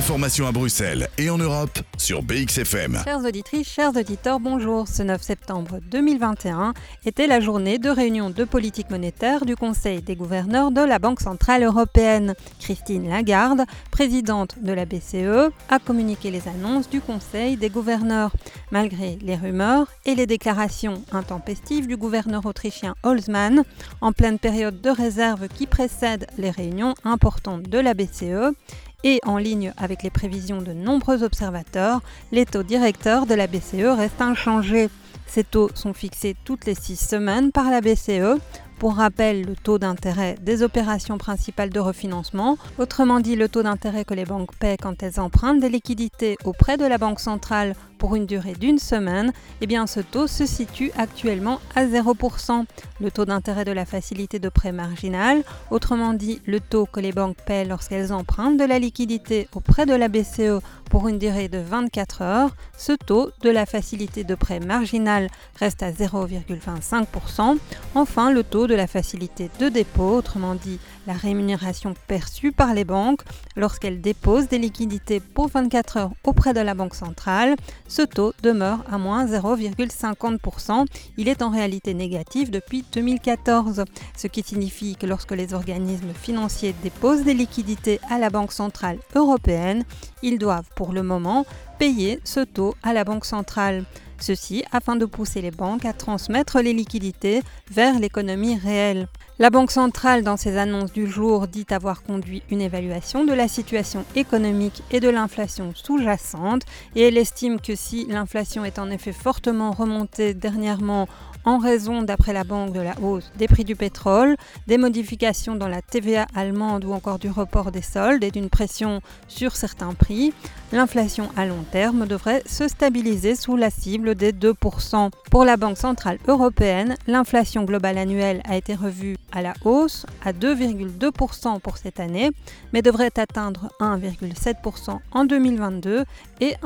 L'information à Bruxelles et en Europe sur BXFM. Chères auditrices, chers auditeurs, bonjour. Ce 9 septembre 2021 était la journée de réunion de politique monétaire du Conseil des gouverneurs de la Banque centrale européenne. Christine Lagarde, présidente de la BCE, a communiqué les annonces du Conseil des gouverneurs. Malgré les rumeurs et les déclarations intempestives du gouverneur autrichien Holzmann, en pleine période de réserve qui précède les réunions importantes de la BCE, et en ligne avec les prévisions de nombreux observateurs, les taux directeurs de la BCE restent inchangés. Ces taux sont fixés toutes les 6 semaines par la BCE. Pour rappel, le taux d'intérêt des opérations principales de refinancement, autrement dit le taux d'intérêt que les banques paient quand elles empruntent des liquidités auprès de la Banque centrale pour une durée d'une semaine, ce taux se situe actuellement à 0%. Le taux d'intérêt de la facilité de prêt marginal, autrement dit le taux que les banques paient lorsqu'elles empruntent de la liquidité auprès de la BCE pour une durée de 24 heures, ce taux de la facilité de prêt marginal reste à 0,25%. Enfin, le taux de la facilité de dépôt, autrement dit la rémunération perçue par les banques lorsqu'elles déposent des liquidités pour 24 heures auprès de la Banque centrale, ce taux demeure à moins 0,50%. Il est en réalité négatif depuis 2014, ce qui signifie que lorsque les organismes financiers déposent des liquidités à la Banque centrale européenne, ils doivent pour le moment payer ce taux à la Banque centrale. Ceci afin de pousser les banques à transmettre les liquidités vers l'économie réelle. La Banque centrale, dans ses annonces du jour, dit avoir conduit une évaluation de la situation économique et de l'inflation sous-jacente et elle estime que si l'inflation est en effet fortement remontée dernièrement en raison, d'après la banque, de la hausse des prix du pétrole, des modifications dans la TVA allemande ou encore du report des soldes et d'une pression sur certains prix, l'inflation à long terme devrait se stabiliser sous la cible des 2%. Pour la Banque centrale européenne, l'inflation globale annuelle a été revue à la hausse à 2,2% pour cette année, mais devrait atteindre 1,7% en 2022 et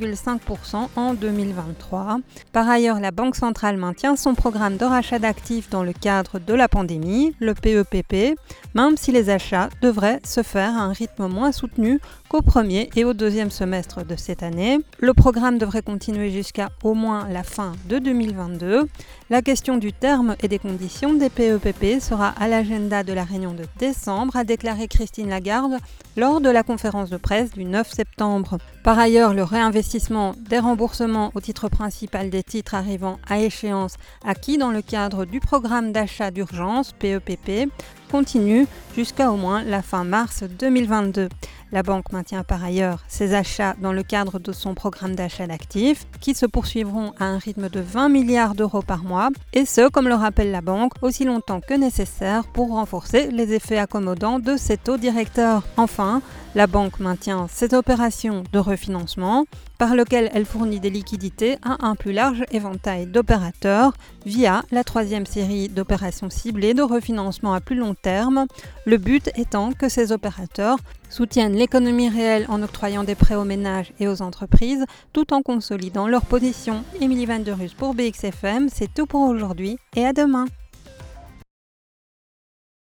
1,5% en 2023. Par ailleurs, la Banque centrale maintient son programme de rachat d'actifs dans le cadre de la pandémie, le PEPP, même si les achats devraient se faire à un rythme moins soutenu qu'au premier et au deuxième semestre de cette année. Le programme devrait continuer jusqu'à au moins la fin de 2022. La question du terme et des conditions des PEPP sera à l'agenda de la réunion de décembre, a déclaré Christine Lagarde lors de la conférence de presse du 9 septembre. Par ailleurs, le réinvestissement des remboursements au titre principal des titres arrivant à échéance acquis dans le cadre du programme d'achat d'urgence PEPP continue jusqu'à au moins la fin mars 2022. La banque maintient par ailleurs ses achats dans le cadre de son programme d'achat d'actifs qui se poursuivront à un rythme de 20 milliards d'euros par mois et ce, comme le rappelle la banque, aussi longtemps que nécessaire pour renforcer les effets accommodants de ses taux directeurs. Enfin, la banque maintient ses opérations de refinancement par lequel elle fournit des liquidités à un plus large éventail d'opérateurs via la 3e série d'opérations ciblées de refinancement à plus long terme, le but étant que ces opérateurs soutiennent l'économie réelle en octroyant des prêts aux ménages et aux entreprises tout en consolidant leur position. Émilie Van der Rus pour BXFM, c'est tout pour aujourd'hui et à demain.